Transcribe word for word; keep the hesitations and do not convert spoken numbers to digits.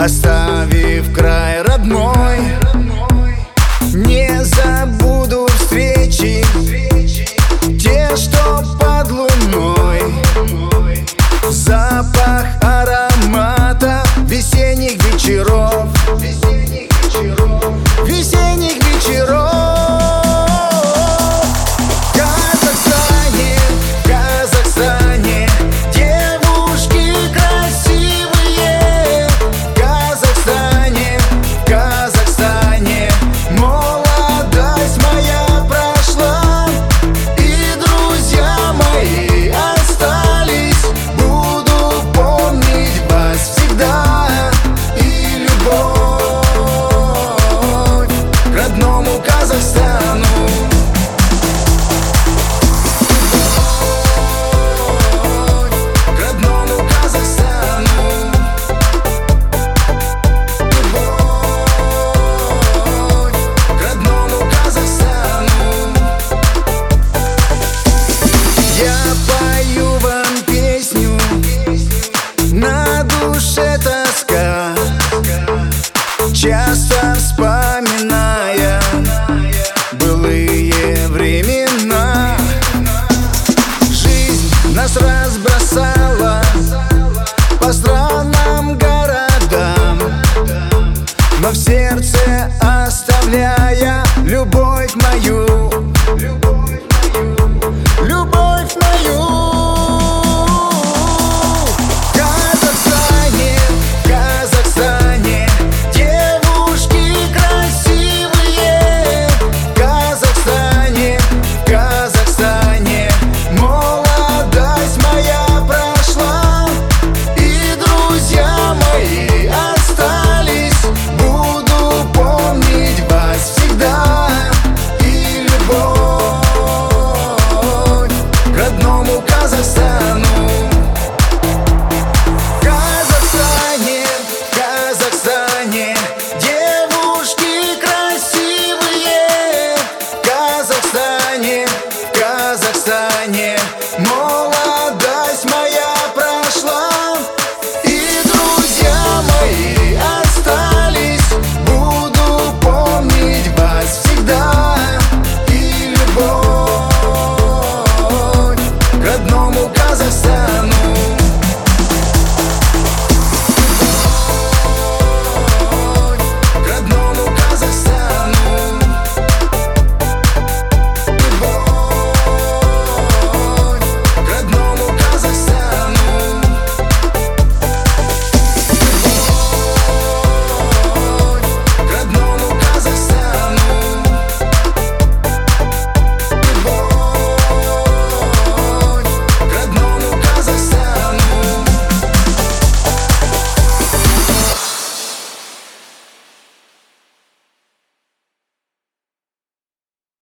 оставив край родной. Не забуду встречи, те, что под луной. Запах аромата весенних вечеров, весенних вечеров. В Казахстане, в Казахстане девушки красивые. В Казахстане, в Казахстане молодость моя прошла, и друзья мои остались. Буду помнить вас всегда, и любовь к родному Казахстану. Пою вам песню, на душе тоска, часто вспоминая былые времена. Жизнь нас разбросала по странам, городам, но все